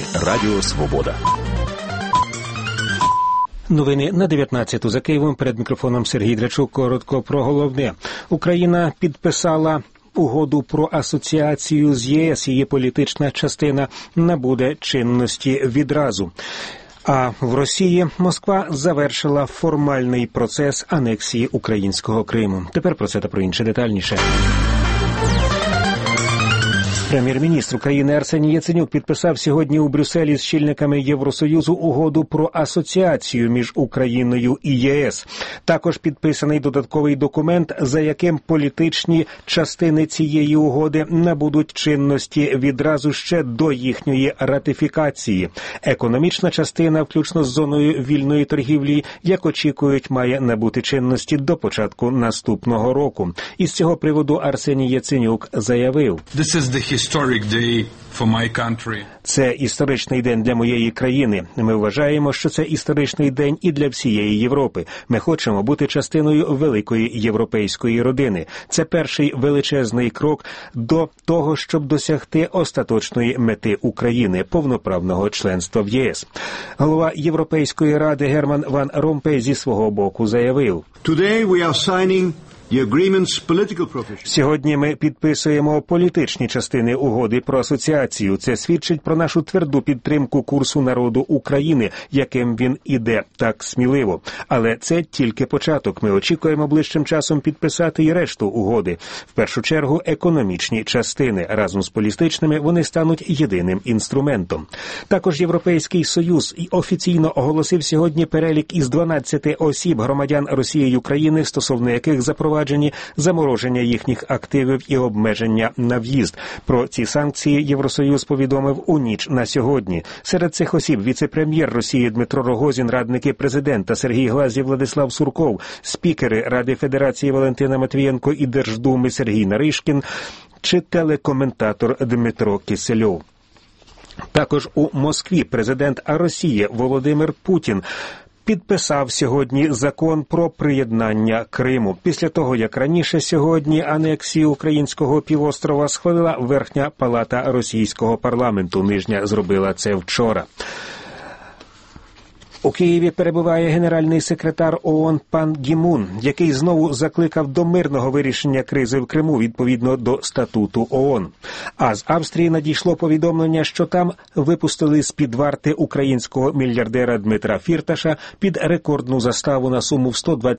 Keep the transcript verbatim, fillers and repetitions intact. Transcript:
Радіо Свобода. Новини на дев'ятнадцяту за Києвом. Перед мікрофоном Сергій Драчук. Коротко про головне. Україна підписала угоду про асоціацію з ЄС. Її політична частина набуде чинності відразу. А в Росії Москва завершила формальний процес анексії українського Криму. Тепер про це та про інше детальніше. Прем'єр-міністр України Арсеній Яценюк підписав сьогодні у Брюсселі з чільниками Євросоюзу угоду про асоціацію між Україною і ЄС. Також підписаний додатковий документ, за яким політичні частини цієї угоди набудуть чинності відразу ще до їхньої ратифікації. Економічна частина, включно з зоною вільної торгівлі, як очікують, має набути чинності до початку наступного року. Із цього приводу Арсеній Яценюк заявив: це історичний день для моєї країни. Ми вважаємо, що це історичний день і для всієї Європи. Ми хочемо бути частиною великої європейської родини. Це перший величезний крок до того, щоб досягти остаточної мети України – повноправного членства в ЄС. Голова Європейської ради Герман Ван Ромпей зі свого боку заявив: Today we are signing Сьогодні ми підписуємо політичні частини угоди про асоціацію. Це свідчить про нашу тверду підтримку курсу народу України, яким він іде так сміливо. Але це тільки початок. Ми очікуємо ближчим часом підписати і решту угоди. В першу чергу економічні частини. Разом з політичними вони стануть єдиним інструментом. Також Європейський Союз офіційно оголосив сьогодні перелік із дванадцяти осіб громадян Росії й України, стосовно яких запроваджені замороження їхніх активів і обмеження на в'їзд. Про ці санкції Євросоюз повідомив у ніч на сьогодні. Серед цих осіб віце-прем'єр Росії Дмитро Рогозін, радники президента Сергій Глаз і Владислав Сурков, спікери Ради Федерації Валентина Матвієнко і Держдуми Сергій Наришкін чи телекоментатор Дмитро Кисельов. Також у Москві президент Росії Володимир Путін підписав сьогодні закон про приєднання Криму. Після того, як раніше сьогодні анексію українського півострова схвалила Верхня палата російського парламенту. Нижня зробила це вчора. У Києві перебуває генеральний секретар ООН пан Гі Мун, який знову закликав до мирного вирішення кризи в Криму відповідно до статуту ООН. А з Австрії надійшло повідомлення, що там випустили з-під варти українського мільярдера Дмитра Фірташа під рекордну заставу на суму в сто двадцять